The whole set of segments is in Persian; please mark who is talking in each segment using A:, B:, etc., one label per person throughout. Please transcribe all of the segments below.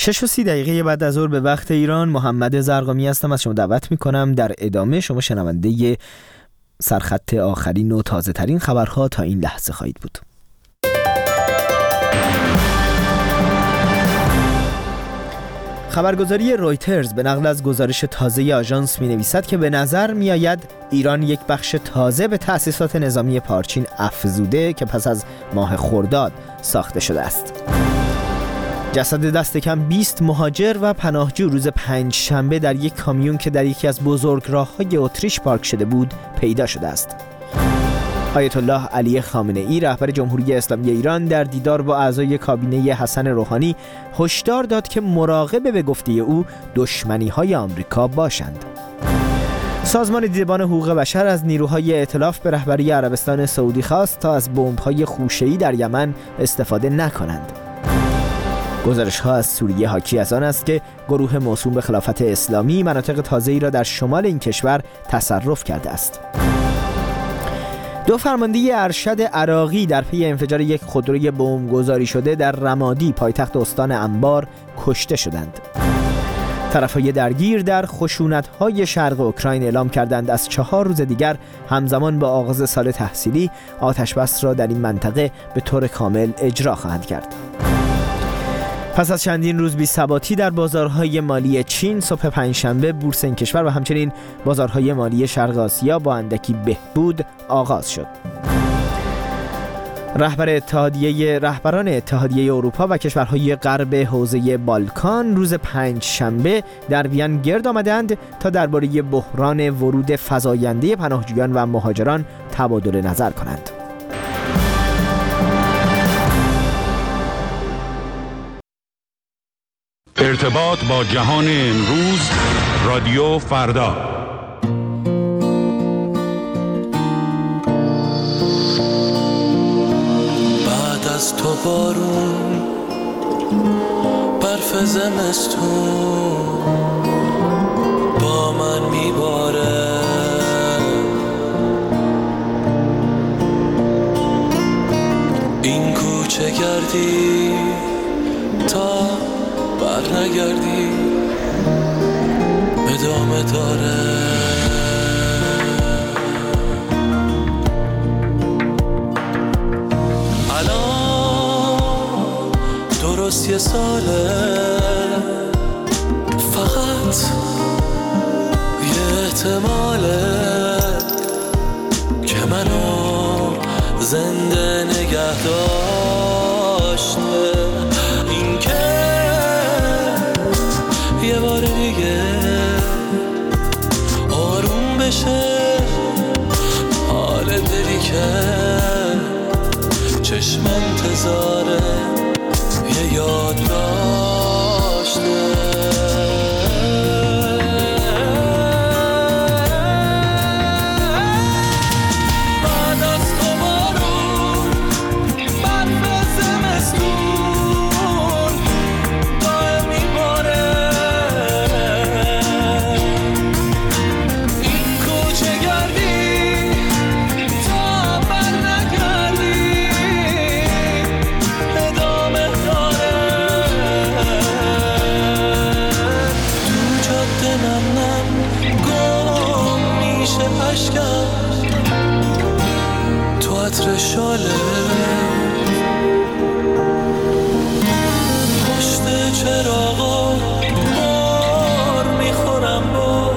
A: 6:30 بعد از ظهر به وقت ایران. محمد زرقامی هستم، از شما دعوت میکنم در ادامه شما شنونده سرخط آخرین و تازه ترین خبرها تا این لحظه خواهید بود. خبرگزاری رویترز به نقل از گزارش تازه آژانس می‌نویسد که به نظر می‌آید ایران یک بخش تازه به تأسیسات نظامی پارچین افزوده که پس از ماه خرداد ساخته شده است. جسد دست کم 20 مهاجر و پناهجو روز پنجشنبه در یک کامیون که در یکی از بزرگراه‌های اتریش پارک شده بود پیدا شده است. آیت الله علی خامنه‌ای رهبر جمهوری اسلامی ایران در دیدار با اعضای کابینه حسن روحانی هشدار داد که مراقب به گفته او دشمنی‌های آمریکا باشند. سازمان دیدبان حقوق بشر از نیروهای ائتلاف به رهبری عربستان سعودی خواست تا از بمب‌های خوشه‌ای در یمن استفاده نکنند. گزارش‌ها از سوریه حاکی از آن است که گروه موسوم به خلافت اسلامی مناطق تازه‌ای را در شمال این کشور تصرف کرده است. 2 فرمانده ارشد عراقی در پی انفجار یک خودروی بمبگذاری شده در رمادی پایتخت استان انبار کشته شدند. طرفهای درگیر در خشونت‌های شرق اوکراین اعلام کردند از 4 روز دیگر همزمان با آغاز سال تحصیلی آتش‌بس را در این منطقه به طور کامل اجرا خواهند کرد. پس از چندین روز بی‌ثباتی در بازارهای مالی چین، صبح پنجشنبه بورس این کشور و همچنین بازارهای مالی شرق آسیا با اندکی بهبود آغاز شد. رهبران اتحادیه اروپا و کشورهای غرب حوزه بالکان روز پنجشنبه در وین گرد آمدند تا درباره بحران ورود فزاینده پناهجویان و مهاجران تبادل نظر کنند.
B: ارتباط با جهان امروز، رادیو فردا.
C: بعد از تو بارون، برف زمستون با من میباره. این کوچه گردی تا بر نگردی ادامه داره. الان درست 1 ساله، فقط یه احتماله که منو زنده نگه داشته. این که یه بار دیگه آروم بشه حال دلی که چشم انتظاره یه یاد داشته. تو عطر شاله پشت چراغا بار میخورم با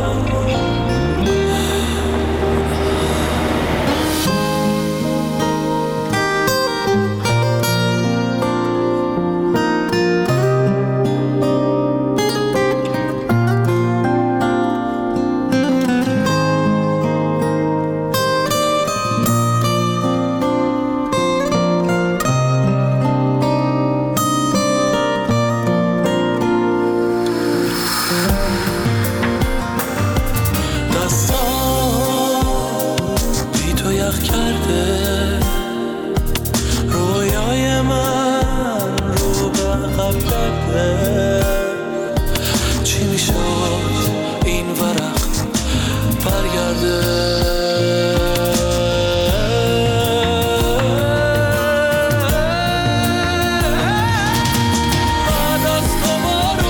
C: بعد از تو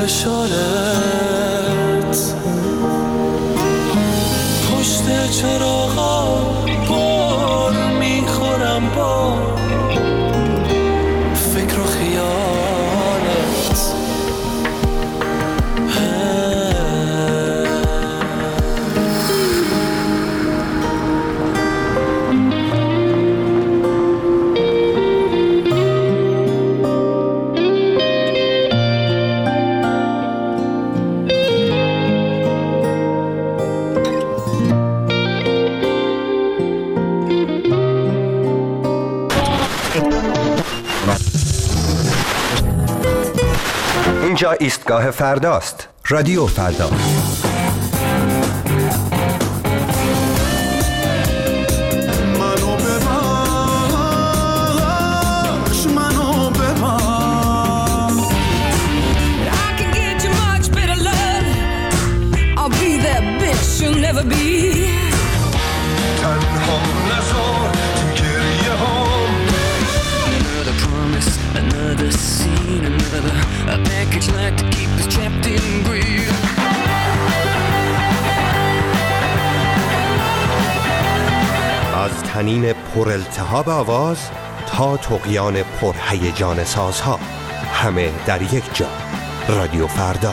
C: عطر شالت پشت چراغا بار میخورم با فکر و خیالت.
D: اینجا ایستگاه فرداست. رادیو فردا. از تنین پر التهاب آواز تا طغیان پر هیجان سازها، همه در یک جا. رادیو فردا.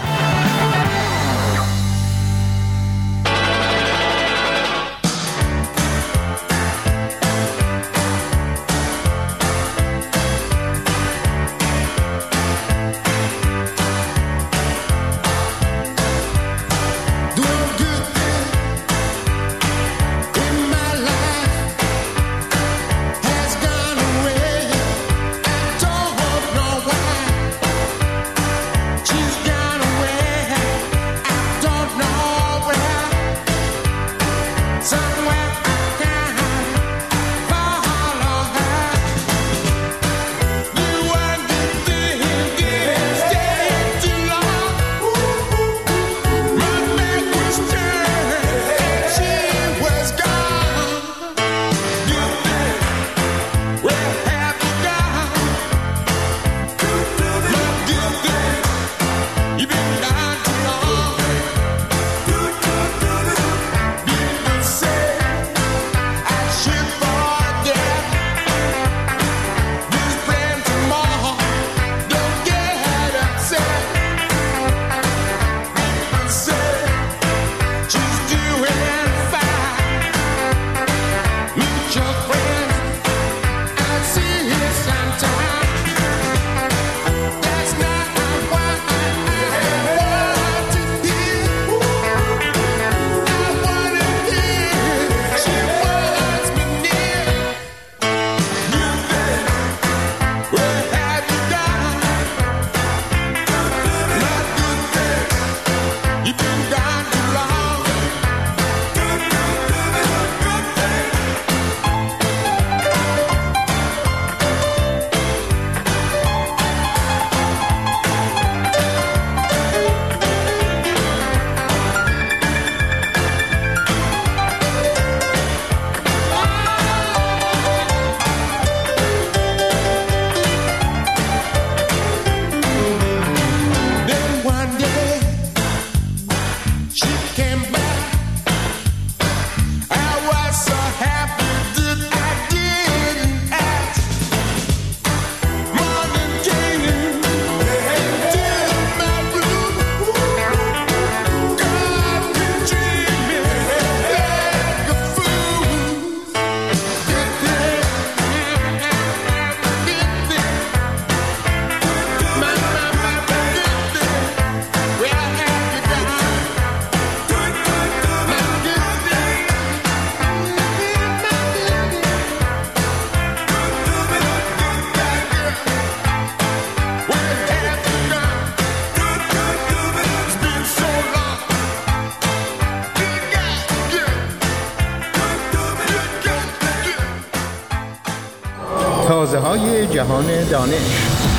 E: تازه‌های جهان دانش.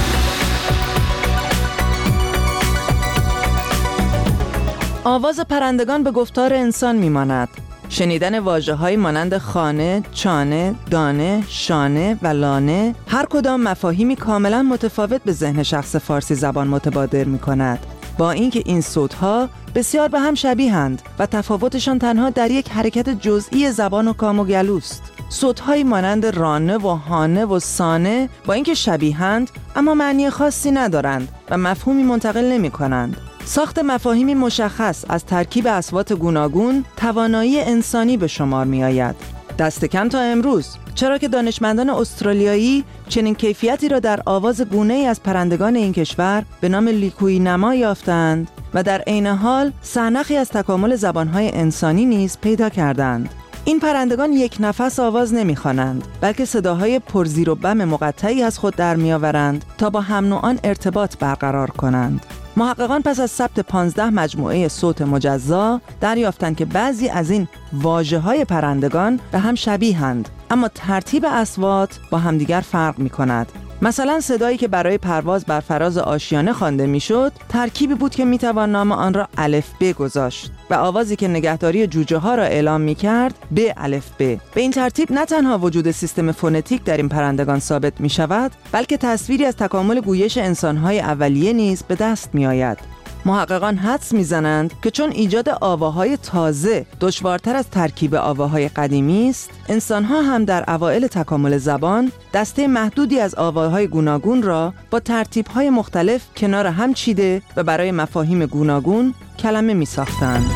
F: آواز پرندگان به گفتار انسان میماند. شنیدن واژه‌هایی مانند خانه، چانه، دانه، شانه و لانه هر کدام مفاهیمی کاملا متفاوت به ذهن شخص فارسی زبان متبادر می‌کند. با اینکه این صوت‌ها بسیار به هم شبیهند و تفاوتشان تنها در یک حرکت جزئی زبان و کام و گلوست. صوت‌هایی مانند رانه و هانه و سانه با اینکه شبیهند اما معنی خاصی ندارند و مفهومی منتقل نمی‌کنند. ساخت مفاهیمی مشخص از ترکیب اصوات گوناگون توانایی انسانی به شمار می‌آید. دست کم تا امروز، چرا که دانشمندان استرالیایی چنین کیفیتی را در آواز گونه‌ای از پرندگان این کشور به نام لیکوئی نما یافتند و در عین حال سرنخی از تکامل زبان‌های انسانی نیز پیدا کردند. این پرندگان یک نفس آواز نمی‌خوانند، بلکه صداهای پرزیر و بم مقطعی از خود در می‌آورند تا با هم نوعان ارتباط برقرار کنند. محققان پس از ثبت 15 مجموعه صوت مجزا دریافتند که بعضی از این واژه‌های پرندگان به هم شبیهند، اما ترتیب اصوات با همدیگر فرق می‌کند. مثلا صدایی که برای پرواز بر فراز آشیانه خوانده میشد ترکیبی بود که میتوان نام آن را الف ب گذاشت و آوازی که نگهداری جوجه ها را اعلام میکرد ب الف ب. به این ترتیب نه تنها وجود سیستم فونتیک در این پرندگان ثابت می شود، بلکه تصویری از تکامل گویش انسانهای اولیه نیز به دست می آید. محققان حدس میزنند که چون ایجاد آواهای تازه دشوارتر از ترکیب آواهای قدیمی است، انسانها هم در اوایل تکامل زبان دسته محدودی از آواهای گوناگون را با ترتیب‌های مختلف کنار هم چیده و برای مفاهیم گوناگون کلمه می‌ساختند.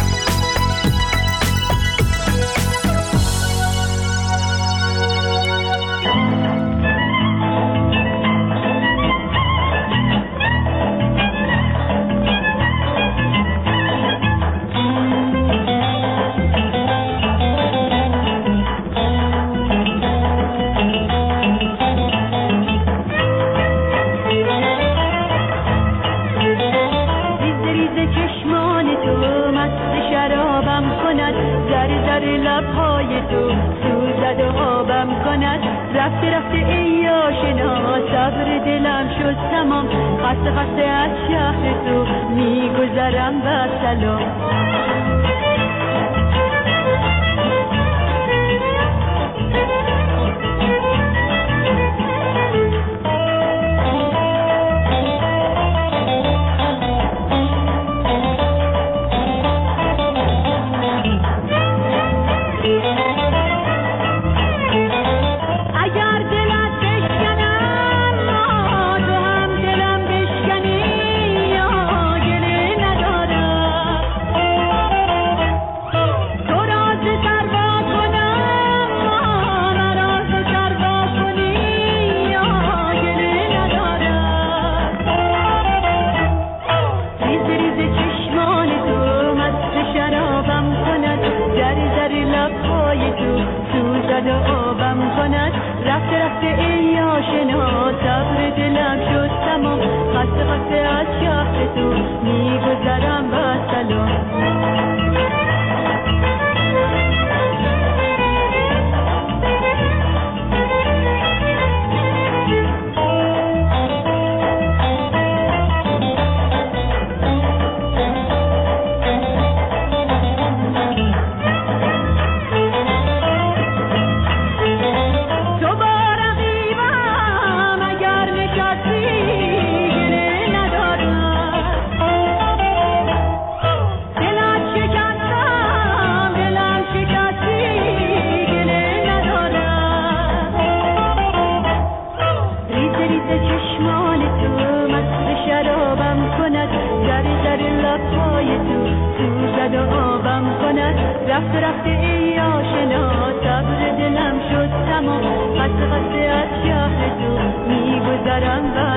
G: رفته رفته ای آشنا صبر دلم شد تمام خسته خسته از شهر تو میگذرم و سلام رفته رفته ای آشنا صبر دلم شد تمام خسته خسته از شهر تو میگذرم و سلام رفته رفته ای آشنا صبر دلم شد تمام خسته خسته از شهر تو میگذرم و